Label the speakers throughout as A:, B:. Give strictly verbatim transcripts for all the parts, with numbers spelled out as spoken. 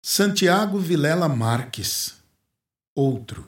A: Santiago Vilela Marques. Outro.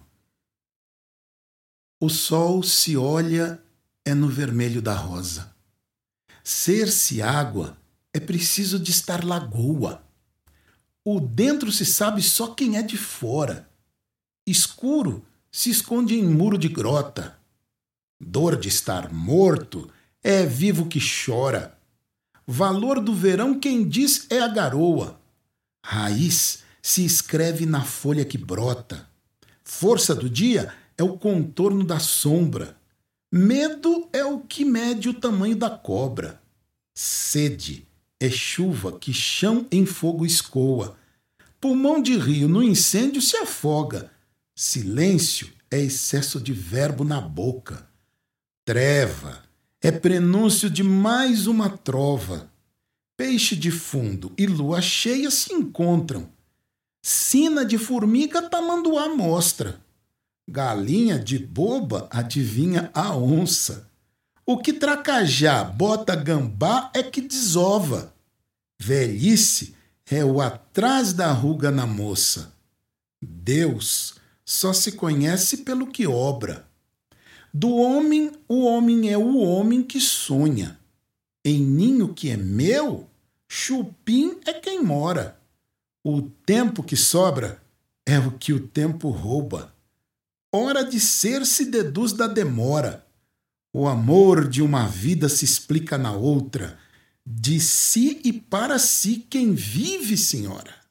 A: O sol se olha é no vermelho da rosa. Ser-se água é preciso de estar lagoa. O dentro se sabe só quem é de fora. Escuro se esconde em muro de grota. Dor de estar morto é vivo que chora. Valor do verão quem diz é a garoa. Raiz se escreve na folha que brota. Força do dia é o contorno da sombra. Medo é o que mede o tamanho da cobra. Sede é chuva que chão em fogo escoa. Pulmão de rio no incêndio se afoga. Silêncio é excesso de verbo na boca. Treva é prenúncio de mais uma trova. Peixe de fundo e lua cheia se encontram. Sina de formiga tamanduá mostra. Galinha de boba adivinha a onça. O que tracajá bota gambá é que desova. Velhice é o atrás da ruga na moça. Deus só se conhece pelo que obra. Do homem, o homem é o homem que sonha. Em ninho que é meu, chupim é quem mora. O tempo que sobra é o que o tempo rouba. Hora de ser se deduz da demora. O amor de uma vida se explica na outra. De si e para si quem vive, senhora.